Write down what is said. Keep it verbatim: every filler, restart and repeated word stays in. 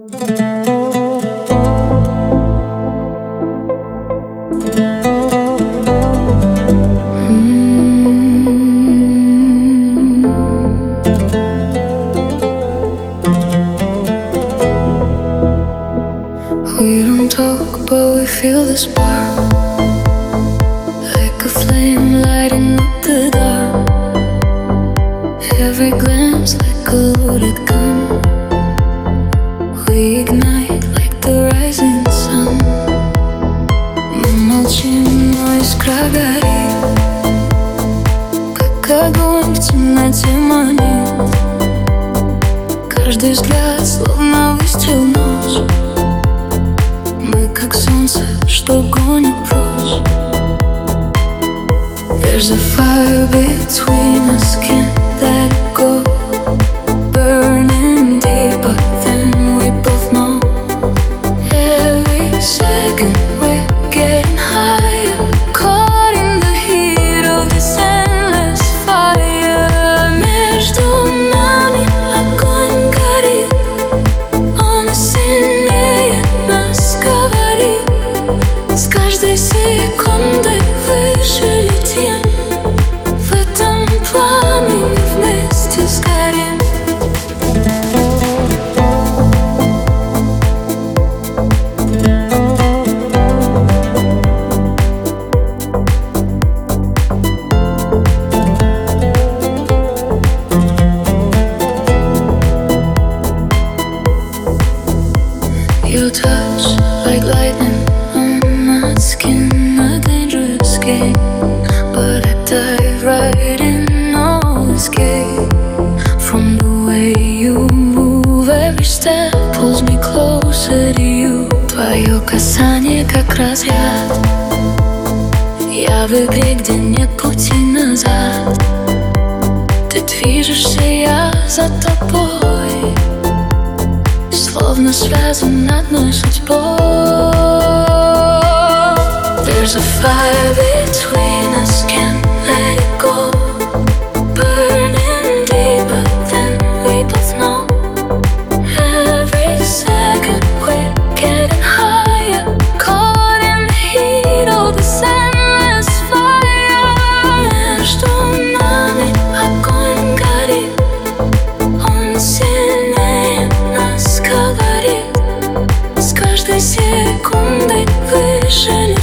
We don't talk, but we feel the spark, like a flame lighting up the dark. Every glance like a loaded gun. We ignite like the rising sun. Мы молчим, но искра горит, как огонь в темноте манит. Каждый взгляд словно выстрел в ночь. Мы как солнце, что гонит прочь. There's a fire between us, can't let it go. Burning deep, but then we both know. Every second we're getting higher, caught in the heat of this endless fire. Между нами огонь горит, он сильнее нас говорит. С каждой секундой выше летим, в этом пламени вместе сгорим. Your touch like lightning on my skin, a dangerous game, but I dive right in, no escape. From the way you move, every step pulls me closer to you. Твое касание как разряд, я в игре, где нет пути назад. Ты движешься, я за тобой, словно связан одной судьбой. There's a fire between us, can't let it go. Burning deep, but then we both know. Every second we're getting higher, caught in the heat of this endless fire. Между нами огонь горит, он сильнее нас говорит. С каждой секундой выше